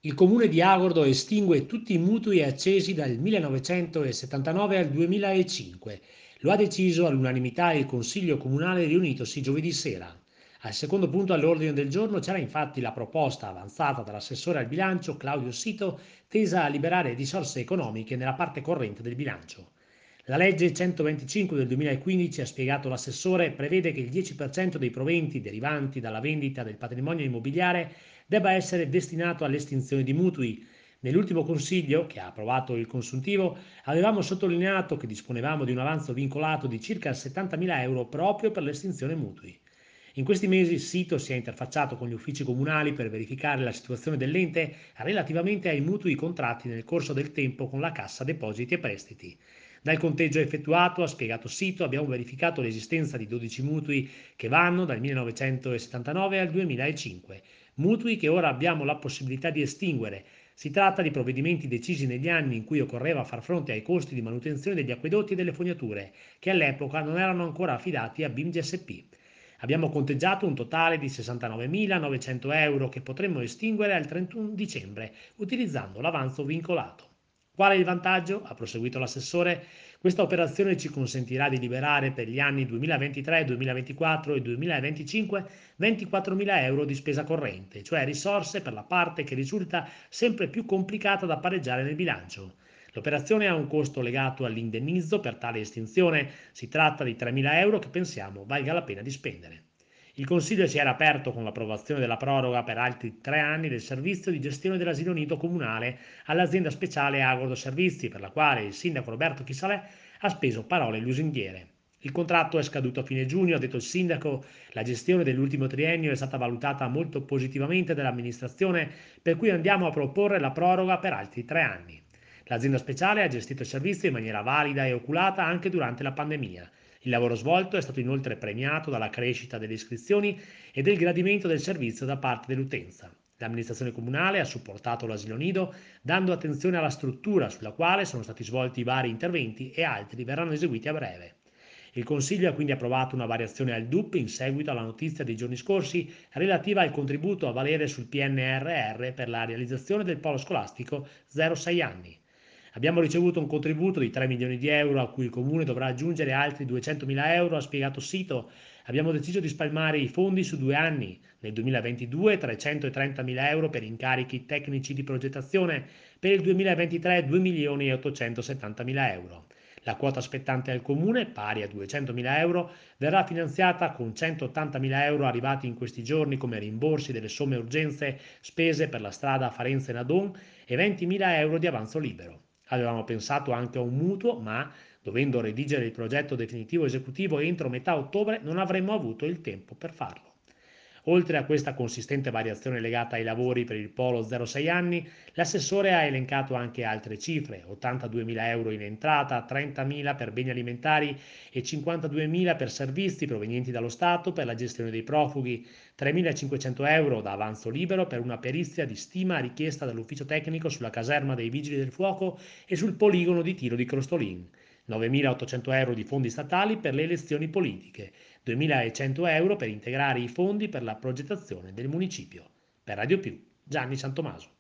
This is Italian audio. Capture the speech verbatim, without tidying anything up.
Il comune di Agordo estingue tutti i mutui accesi dal millenovecentosettantanove al duemilacinque. Lo ha deciso all'unanimità il Consiglio Comunale riunitosi giovedì sera. Al secondo punto all'ordine del giorno c'era infatti la proposta avanzata dall'assessore al bilancio Claudio Sito tesa a liberare risorse economiche nella parte corrente del bilancio. La legge centoventicinque del duemilaquindici, ha spiegato l'assessore, prevede che il dieci per cento dei proventi derivanti dalla vendita del patrimonio immobiliare debba essere destinato all'estinzione di mutui. Nell'ultimo consiglio, che ha approvato il consuntivo, avevamo sottolineato che disponevamo di un avanzo vincolato di circa settantamila euro proprio per l'estinzione mutui. In questi mesi il sito si è interfacciato con gli uffici comunali per verificare la situazione dell'ente relativamente ai mutui contratti nel corso del tempo con la Cassa Depositi e Prestiti. Dal conteggio effettuato, ha spiegato Sito, abbiamo verificato l'esistenza di dodici mutui che vanno dal millenovecentosettantanove al duemilacinque, mutui che ora abbiamo la possibilità di estinguere. Si tratta di provvedimenti decisi negli anni in cui occorreva far fronte ai costi di manutenzione degli acquedotti e delle fognature, che all'epoca non erano ancora affidati a B I M G S P. Abbiamo conteggiato un totale di sessantanovemilanovecento euro che potremmo estinguere al trentuno dicembre utilizzando l'avanzo vincolato. Qual è il vantaggio? Ha proseguito l'assessore. Questa operazione ci consentirà di liberare per gli anni duemilaventitré, duemilaventiquattro e duemilaventicinque ventiquattromila euro di spesa corrente, cioè risorse per la parte che risulta sempre più complicata da pareggiare nel bilancio. L'operazione ha un costo legato all'indennizzo per tale estinzione, si tratta di tremila euro che pensiamo valga la pena di spendere. Il Consiglio si era aperto con l'approvazione della proroga per altri tre anni del servizio di gestione dell'asilo nido comunale all'azienda speciale Agordo Servizi, per la quale il sindaco Roberto Chisalè ha speso parole lusinghiere. Il contratto è scaduto a fine giugno, ha detto il sindaco, la gestione dell'ultimo triennio è stata valutata molto positivamente dall'amministrazione, per cui andiamo a proporre la proroga per altri tre anni. L'azienda speciale ha gestito il servizio in maniera valida e oculata anche durante la pandemia. Il lavoro svolto è stato inoltre premiato dalla crescita delle iscrizioni e del gradimento del servizio da parte dell'utenza. L'amministrazione comunale ha supportato l'asilo nido dando attenzione alla struttura sulla quale sono stati svolti i vari interventi e altri verranno eseguiti a breve. Il Consiglio ha quindi approvato una variazione al D U P in seguito alla notizia dei giorni scorsi relativa al contributo a valere sul P N R R per la realizzazione del polo scolastico zero sei anni. Abbiamo ricevuto un contributo di tre milioni di euro a cui il Comune dovrà aggiungere altri duecentomila euro, ha spiegato Sito. Abbiamo deciso di spalmare i fondi su due anni. Nel duemilaventidue trecentotrentamila euro per incarichi tecnici di progettazione, per il duemilaventitré due milioni e ottocentosettantamila euro. La quota spettante al Comune, pari a duecentomila euro, verrà finanziata con centottantamila euro arrivati in questi giorni come rimborsi delle somme urgenze spese per la strada Farenze-Nadon e ventimila euro di avanzo libero. Avevamo pensato anche a un mutuo, ma dovendo redigere il progetto definitivo esecutivo entro metà ottobre non avremmo avuto il tempo per farlo. Oltre a questa consistente variazione legata ai lavori per il polo zero sei anni, l'assessore ha elencato anche altre cifre: ottantaduemila euro in entrata, trentamila per beni alimentari e cinquantaduemila per servizi provenienti dallo Stato per la gestione dei profughi, tremilacinquecento euro da avanzo libero per una perizia di stima richiesta dall'ufficio tecnico sulla caserma dei Vigili del Fuoco e sul poligono di tiro di Crostolin, novemilaottocento euro di fondi statali per le elezioni politiche, duemilacento euro per integrare i fondi per la progettazione del municipio. Per Radio Più, Gianni Santomaso.